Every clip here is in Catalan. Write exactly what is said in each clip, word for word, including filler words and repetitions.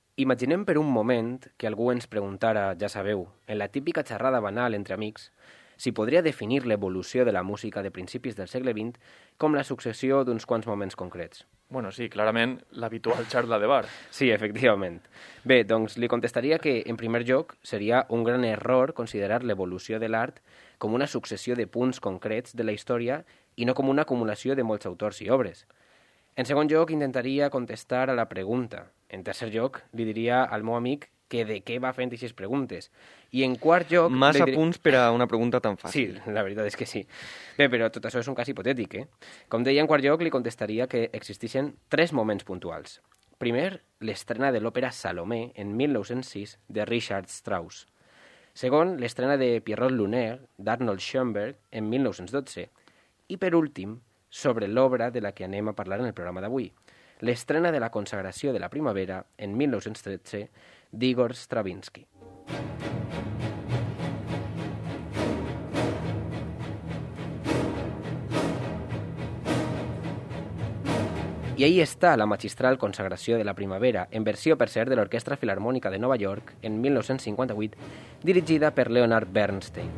Imaginem per un moment que algú ens preguntara, ja sabeu, en la típica xerrada banal entre amics, si podria definir l'evolució de la música de principis del segle vint com la successió d'uns quants moments concrets. Bueno, sí, clarament l'habitual xarla de bar. Sí, efectivament. Bé, doncs li contestaria que, en primer lloc, seria un gran error considerar l'evolució de l'art com una successió de punts concrets de la història i no com una acumulació de molts autors i obres. En segon lloc, intentaria contestar a la pregunta. En tercer lloc, li diria al meu amic que de què va fent aquestes preguntes. I en quart lloc... Massa dir... punts per a una pregunta tan fàcil. Sí, la veritat és que sí. Bé, però tot això és un cas hipotètic, eh? Com deia, en quart lloc li contestaria que existeixen tres moments puntuals. Primer, l'estrena de l'òpera Salomé en mil nou-cents sis de Richard Strauss. Segon, l'estrena de Pierrot Lunaire d'Arnold Schoenberg en mil nou-cents dotze. I per últim, sobre l'obra de la que anem a parlar en el programa d'avui, l'estrena de la consagració de la primavera en mil nou-cents tretze d'Igor Stravinsky. I ahí està la magistral consagració de la primavera, en versió, per cert, de l'Orquestra Filarmònica de Nova York en mil nou-cents cinquanta-vuit, dirigida per Leonard Bernstein.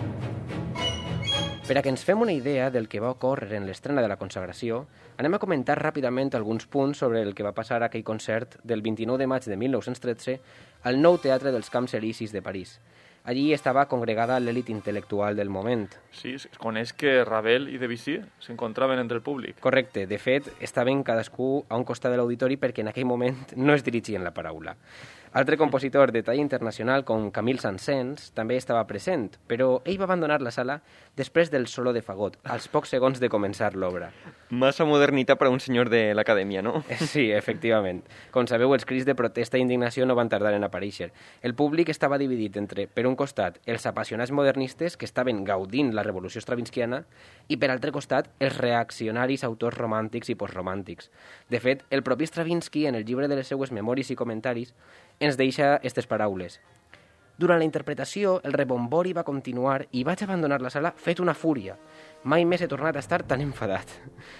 Per a que ens fem una idea del que va ocórrer en l'estrena de la consagració, anem a comentar ràpidament alguns punts sobre el que va passar a aquell concert del vint-i-nou de maig de mil nou-cents tretze al Nou Teatre dels Camps Elisis de París. Allí estava congregada l'elit intel·lectual del moment. Sí, es coneix que Ravel i Debussy s'encontraven entre el públic. Correcte. De fet, estaven cadascú a un costat de l'auditori perquè en aquell moment no es dirigien la paraula. Altre compositor de talla internacional, com Camille Saint-Saëns, també estava present, però ell va abandonar la sala després del solo de fagot, als pocs segons de començar l'obra. Massa modernitat per a un senyor de l'acadèmia, no? Sí, efectivament. Com sabeu, els crits de protesta i indignació no van tardar en aparèixer. El públic estava dividit entre, per un costat, els apassionats modernistes que estaven gaudint la revolució stravinskiana i, per altre costat, els reaccionaris autors romàntics i postromàntics. De fet, el propi Stravinsky, en el llibre de les seues memòries i comentaris, ens deixa aquestes paraules. Durant la interpretació, el rebombori va continuar i vaig abandonar la sala fet una fúria. Mai més he tornat a estar tan enfadat.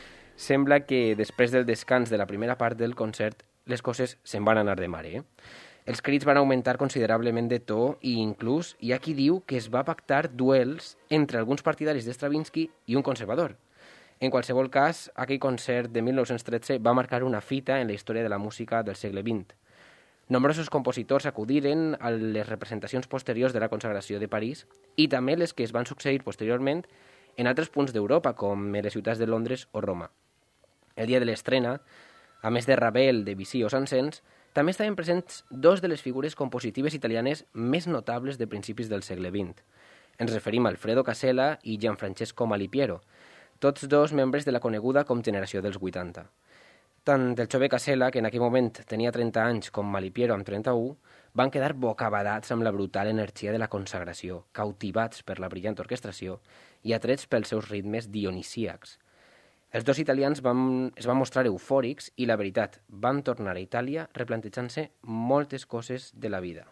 Sembla que després del descans de la primera part del concert, les coses se'n van anar de mare. Eh? Els crits van augmentar considerablement de to i inclús hi ha qui diu que es va pactar duels entre alguns partidaris de Stravinsky i un conservador. En qualsevol cas, aquell concert de mil nou-cents tretze va marcar una fita en la història de la música del segle vint. Nombrosos compositors acudiren a les representacions posteriors de la consagració de París i també les que es van succeir posteriorment en altres punts d'Europa, com en les ciutats de Londres o Roma. El dia de l'estrena, a més de Ravel, Debussy o Saint-Saëns, també estaven presents dos de les figures compositives italianes més notables de principis del segle vint. Ens referim a Alfredo Casella i Gianfrancesco Malipiero, tots dos membres de la coneguda com generació dels vuitanta. Tant el jove Casella, que en aquell moment tenia trenta anys, com Malipiero amb trenta-un, van quedar bocabadats amb la brutal energia de la consagració, cautivats per la brillant orquestració i atrets pels seus ritmes dionisíacs. Els dos italians van, es van mostrar eufòrics i, la veritat, van tornar a Itàlia replantejant-se moltes coses de la vida.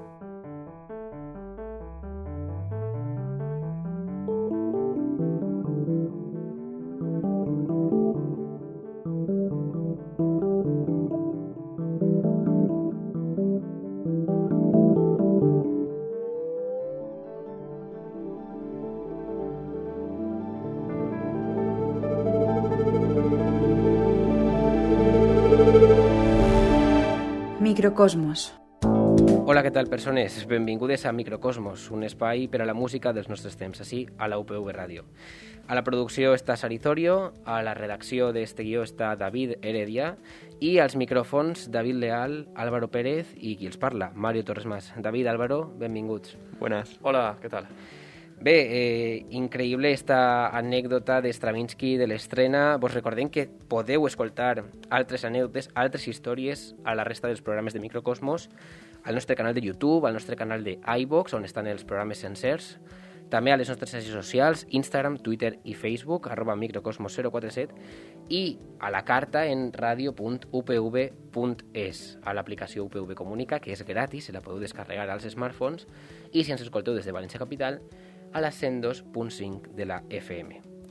Microcosmos. Hola, què tal, persones? Benvingudes a Microcosmos, un espai per a la música dels nostres temps, així a la U P V Ràdio. A la producció està Saritorio, a la redacció d'este guió està David Heredia i als micròfons David Leal, Álvaro Pérez i qui els parla, Mario Torres Mas. David, Álvaro, benvinguts. Buenas. Hola, què tal? Bé, eh, increïble esta anècdota de Stravinsky de l'estrena. Vos recordem que podeu escoltar altres anècdotes, altres històries a la resta dels programes de Microcosmos, al nostre canal de YouTube, al nostre canal de iVox, on estan els programes sencers, també a les nostres xarxes socials, Instagram, Twitter i Facebook, arroba microcosmos zero quatre set, i a la carta en radio punt u p v punt es, a l'aplicació U P V Comunica, que és gratis, se la podeu descarregar als smartphones, i si ens escolteu des de València Capital, a la cent dos punt cinc de la F M.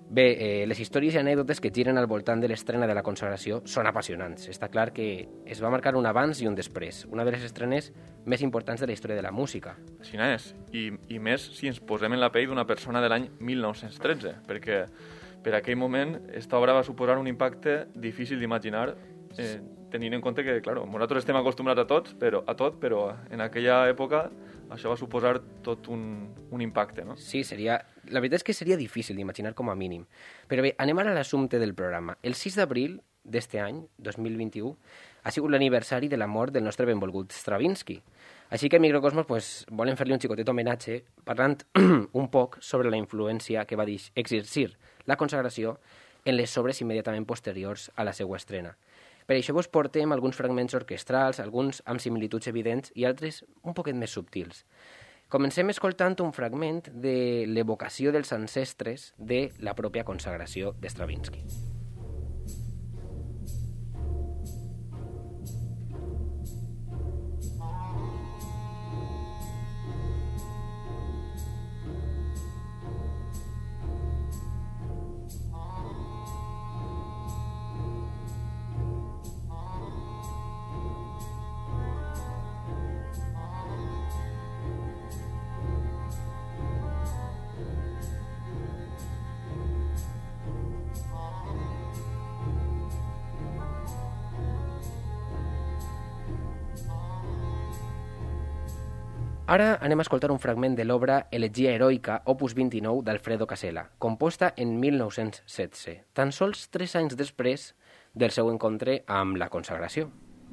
Bé, eh, les històries i anècdotes que giren al voltant de l'estrena de la consagració són apassionants. Està clar que es va marcar un abans i un després, una de les estrenes més importants de la història de la música. Així és, I, i més si ens posem en la pell d'una persona de l'any mil nou-cents tretze, perquè per aquell moment esta obra va suposar un impacte difícil d'imaginar, eh, tenint en compte que, clar, nosaltres estem acostumbrats a tots, però a tot, però en aquella època això va suposar tot un, un impacte, no? Sí, seria... La veritat és que seria difícil d'imaginar com a mínim. Però bé, anem ara a l'assumpte del programa. El sis d'abril d'este any, dos mil vint-i-u, ha sigut l'aniversari de la mort del nostre benvolgut Stravinsky. Així que a Microcosmos pues, volen fer-li un xicotet homenatge parlant un poc sobre la influència que va exercir la consagració en les obres immediatament posteriors a la seva estrena. Per això vos portem alguns fragments orquestrals, alguns amb similituds evidents i altres un poquet més subtils. Comencem escoltant un fragment de l'evocació dels ancestres de la pròpia consagració de Stravinsky. Ara anem a escoltar un fragment de l'obra Elegia heroica, opus vint-i-nou, d'Alfredo Casella, composta en mil nou-cents setze, tan sols tres anys després del seu encontre amb la consagració.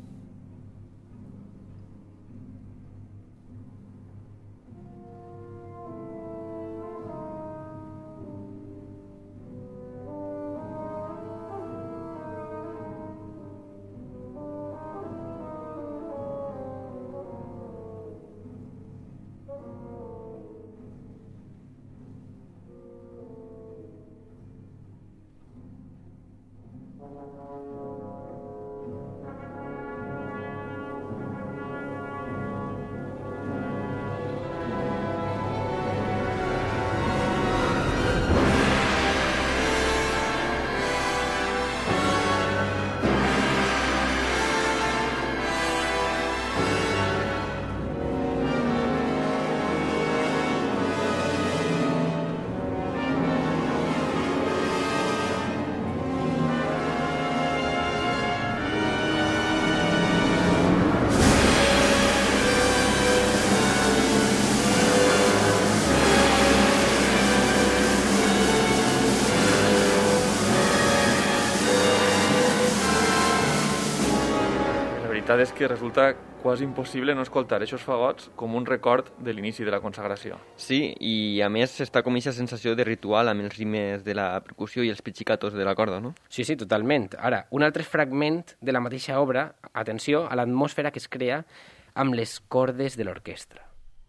La veritat és que resulta quasi impossible no escoltar aquests fagots com un record de l'inici de la consagració. Sí, i a més està com aquesta sensació de ritual amb els rimes de la percussió i els pizzicatos de la corda, no? Sí, sí, totalment. Ara, un altre fragment de la mateixa obra, atenció a l'atmosfera que es crea amb les cordes de l'orquestra.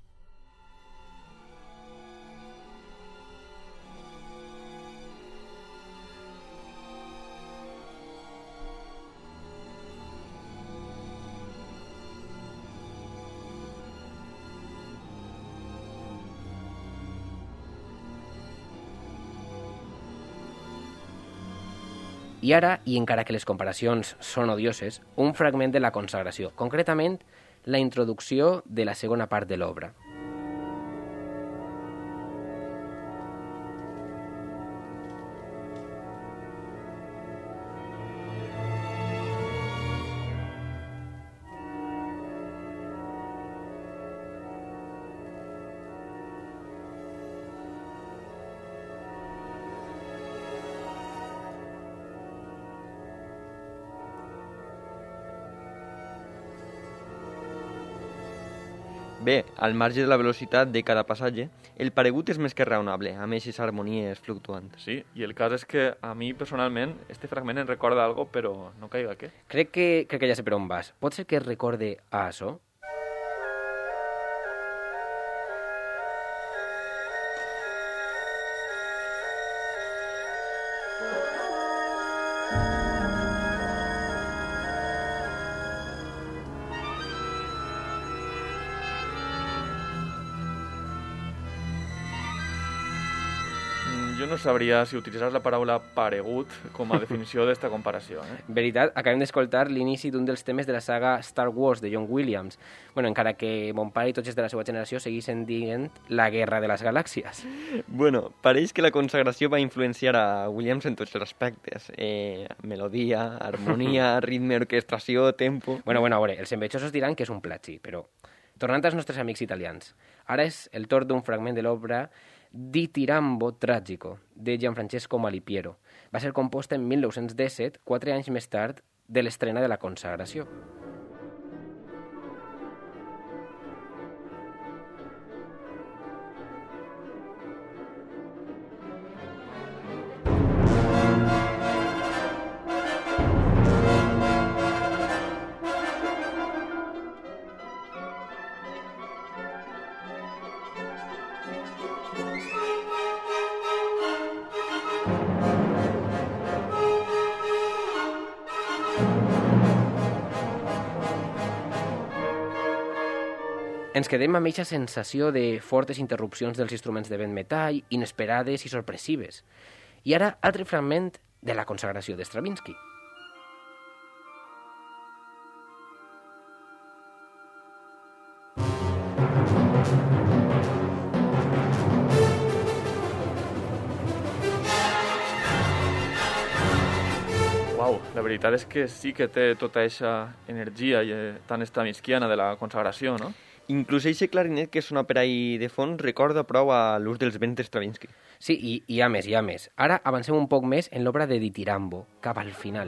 I ara, i encara que les comparacions són odioses, un fragment de la consagració, concretament la introducció de la segona part de l'obra. Bé, al marge de la velocitat de cada passatge, el paregut és més que raonable, amb aquestes harmonies fluctuants. Sí, i el cas és que a mi, personalment, este fragment em recorda algo, però no caiga què. Crec que, crec que ja sé per on vas. Pot ser que es recorde a això? jo no sabria si utilitzar la paraula paregut com a definició d'esta comparació. Eh? Veritat, acabem d'escoltar l'inici d'un dels temes de la saga Star Wars de John Williams. Bueno, encara que mon pare i tots els de la seva generació seguissin dient la guerra de les galàxies. Bueno, pareix que la consagració va influenciar a Williams en tots els aspectes. Eh, melodia, harmonia, ritme, orquestració, tempo... Bueno, bueno, a veure, els envejosos diran que és un plagi, però... Tornant als nostres amics italians, ara és el torn d'un fragment de l'obra Ditirambo Tragico, de Gianfrancesco Malipiero. Va ser composta en mil nou-cents disset, quatre anys més tard de l'estrena de la consagració. Ens quedem amb aquesta sensació de fortes interrupcions dels instruments de vent metall, inesperades i sorpressives. I ara, altre fragment de la consagració de Stravinsky. Uau, la veritat és que sí que té tota aquesta energia tan stravinskiana de la consagració, no? Inclús eixe clarinet que sona per ahí de fons recorda prou a l'ús dels vents de Stravinsky. Sí, i hi ha més, hi ha més. Ara avancem un poc més en l'obra de Ditirambo, cap al final.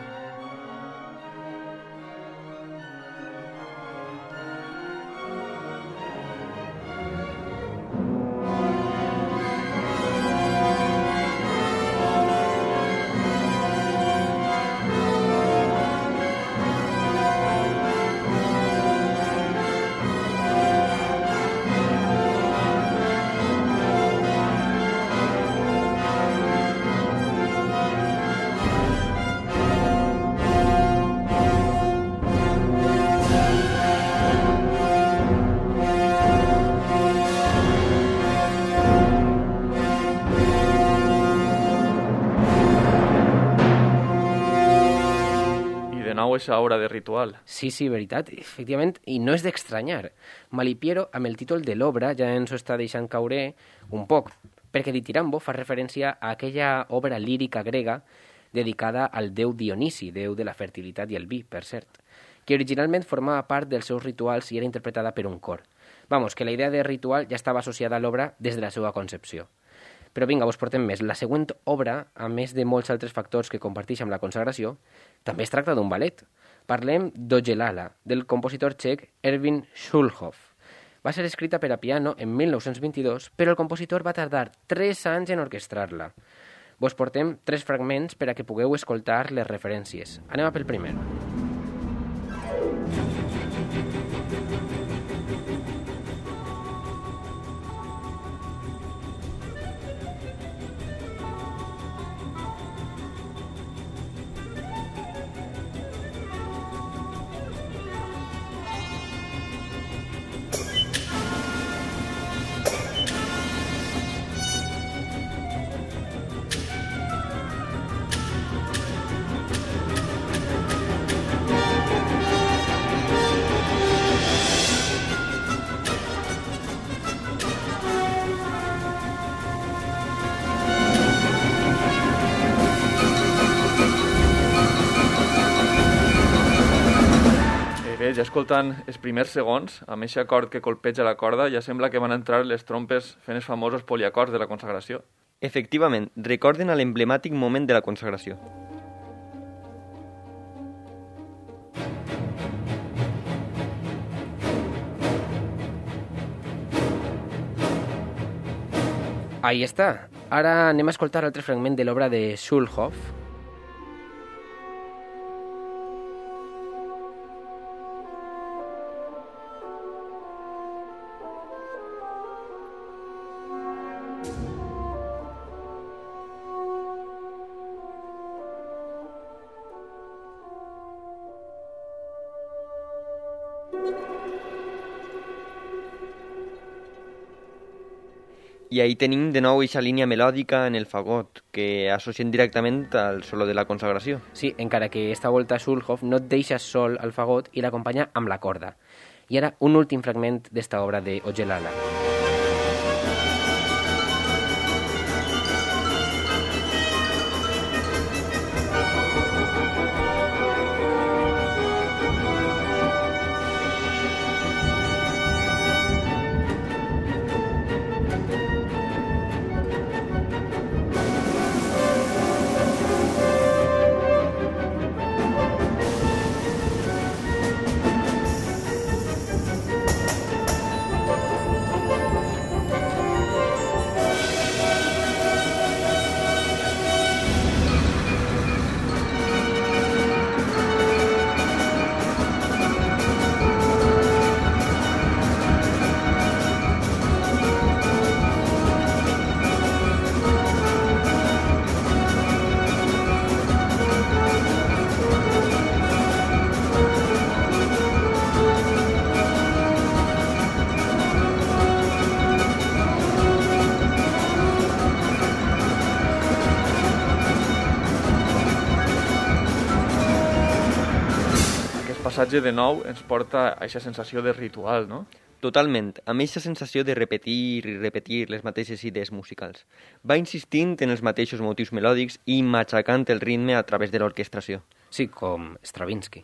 Aquesta obra de ritual. Sí, sí, veritat, efectivament, i no és d'estranyar. Malipiero, amb el títol de l'obra, ja ens ho està deixant caure un poc, perquè Ditirambo fa referència a aquella obra lírica grega dedicada al déu Dionisi, déu de la fertilitat i el vi, per cert, que originalment formava part dels seus rituals i era interpretada per un cor. Vamos, que la idea de ritual ja estava associada a l'obra des de la seva concepció. Però vinga, vos portem més. La següent obra, a més de molts altres factors que comparteix amb la consagració, també es tracta d'un ballet. Parlem d'Ogelala, del compositor txec Erwin Schulhoff. Va ser escrita per a piano en mil nou-cents vint-i-dos, però el compositor va tardar tres anys en orquestrar-la. Vos portem tres fragments per a que pugueu escoltar les referències. Anem a pel primer. Ja escoltant els primers segons, amb aquest acord que colpeja la corda, ja sembla que van entrar les trompes fent els famosos poliacords de la consagració. Efectivament, recorden a l'emblemàtic moment de la consagració. Ahí està. Ara anem a escoltar altre fragment de l'obra de Schulhoff. I ahí tenim de nou aquesta línia melòdica en el fagot, que associem directament al solo de la consagració. Sí, encara que esta volta Schulhoff no et deixa sol al fagot i l'acompanya amb la corda. I ara un últim fragment d'esta obra de Ojelala. passatge de nou ens porta a aquesta sensació de ritual, no? Totalment, amb aquesta sensació de repetir i repetir les mateixes idees musicals. Va insistint en els mateixos motius melòdics i matxacant el ritme a través de l'orquestració. Sí, com Stravinsky.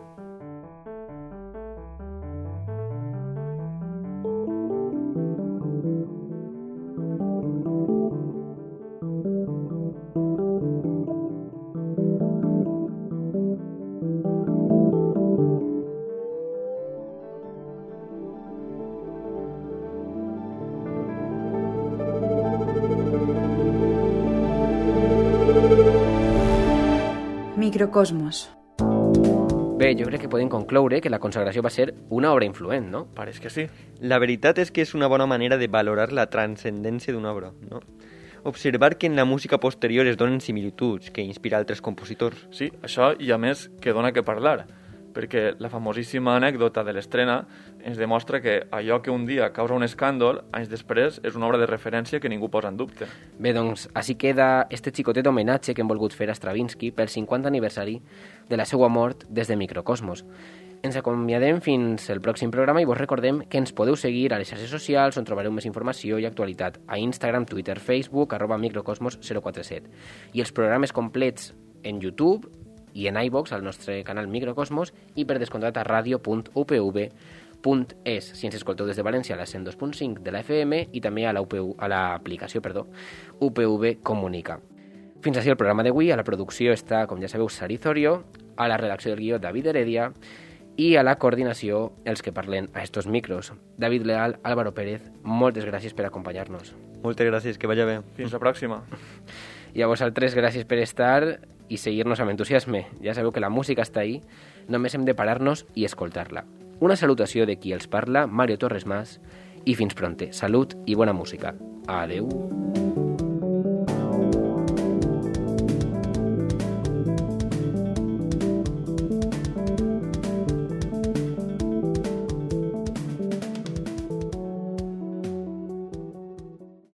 Microcosmos. Bé, jo crec que podem concloure que la consagració va ser una obra influent, no? Pareix que sí. La veritat és que és una bona manera de valorar la transcendència d'una obra, no? Observar que en la música posterior es donen similituds que inspira altres compositors. Sí, això i a més que dona que parlar, perquè la famosíssima anècdota de l'estrena ens demostra que allò que un dia causa un escàndol, anys després és una obra de referència que ningú posa en dubte. Bé, doncs, així queda este xicotet homenatge que hem volgut fer a Stravinsky pel cinquanta aniversari de la seva mort des de Microcosmos. Ens acomiadem fins el pròxim programa i vos recordem que ens podeu seguir a les xarxes socials on trobareu més informació i actualitat a Instagram, Twitter, Facebook, arroba microcosmos zero quatre set. I els programes complets en YouTube i en iVox, al nostre canal Microcosmos, i per descomptat a radio punt u p v punt es, si ens escolteu des de València a la cent dos punt cinc de la F M i també a l'aplicació perdó, U P V Comunica. Fins així el programa d'avui. A la producció està, com ja sabeu, Sari Zorio, a la redacció del guió David Heredia i a la coordinació els que parlen a estos micros. David Leal, Álvaro Pérez, moltes gràcies per acompanyar-nos. Moltes gràcies, que vagi bé. Fins la pròxima. I a vosaltres gràcies per estar i seguir-nos amb entusiasme. Ja sabeu que la música està ahí, només hem de parar-nos i escoltar-la. Una salutació de qui els parla, Mario Torres Mas, i fins pronte. Salut i bona música. Adeu.